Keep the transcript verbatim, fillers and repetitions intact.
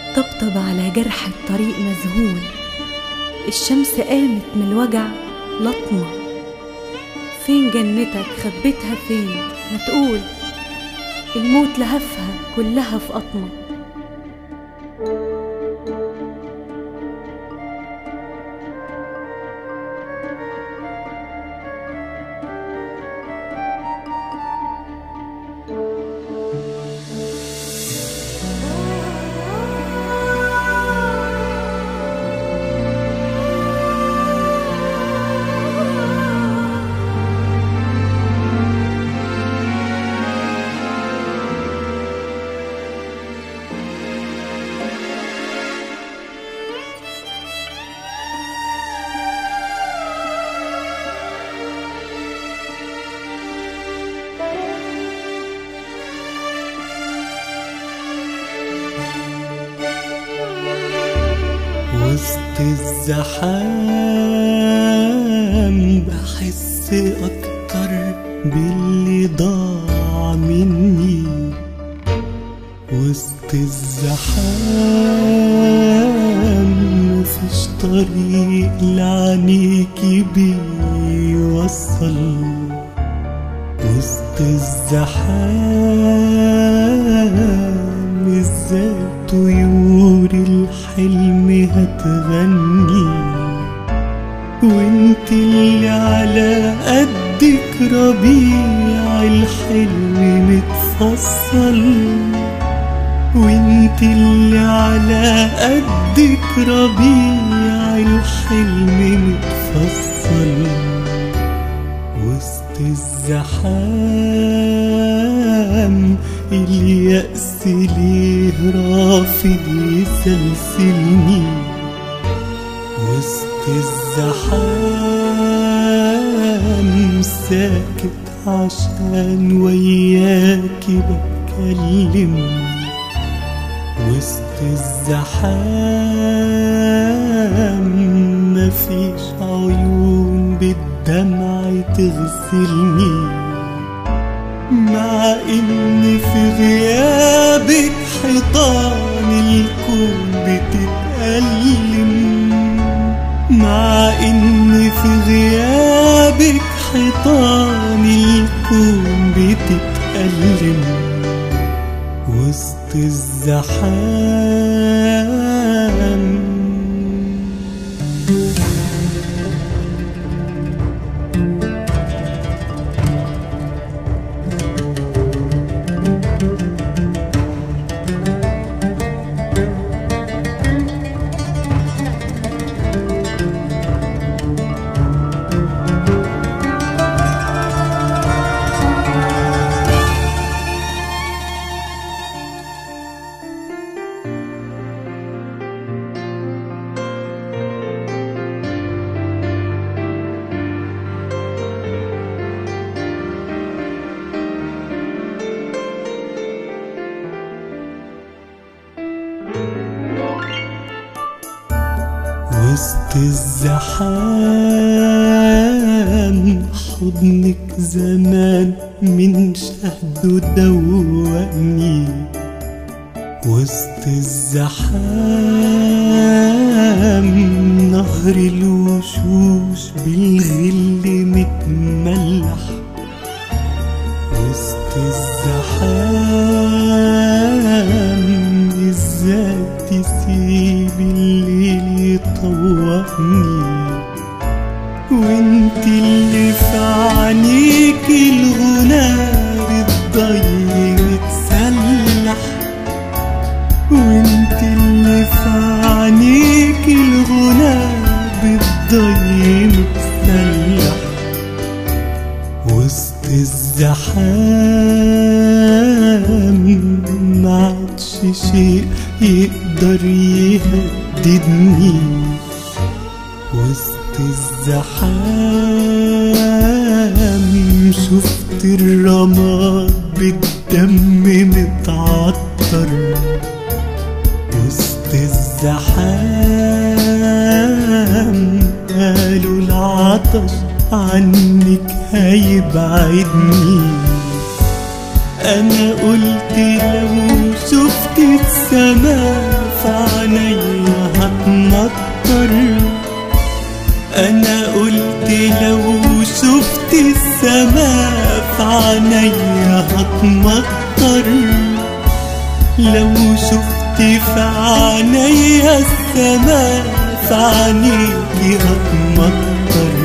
طبطب على جرح الطريق مذهول، الشمس قامت من الوجع لطمة. فين جنتك خبيتها فين؟ ما تقول، الموت لهفها كلها في قطمة. وسط الزحام بحس أكتر باللي ضاع مني. وسط الزحام مفيش طريق لعنيكي بيوصل. وسط الزحام ازاي طيور الحلم هتغني، وانت اللي على قدك ربيع الحلم متفصل. وانت اللي على قدك ربيع الحلم متفصل. وسط الزحام اليأس ليه رافض يسلسلني. وسط الزحام ساكت عشان وياكي بتكلم. وسط الزحام مفيش عيون بالدمع تغسلني. مع ان في غيابك حيطان الكون بتتألم. مع ان في غيابك حيطان الكون بتتألم. وسط الزحام وسط الزحام حضنك زمان من شهده دوقني. وسط الزحام نهر الوشوش بالغل متملح. وسط الزحام ازاي تسيب الليل يطوقني، وانت اللي في عينيكي الغنى بالضي متسلح. وانت اللي في عينيكي الغنى بالضي متسلح. وسط الزحام معادش شيء يقدر يهددني. وسط الزحام شفت الرماد بالدم متعطر. وسط الزحام قالوا العطش عنك هيبعدني. أنا قلت لو شفت السماء في عينيا هتمطر. انا قلت لو شفت السماء في عينيا هتمطر، لو شفت في عينيا السماء في عينيكي هتمطر.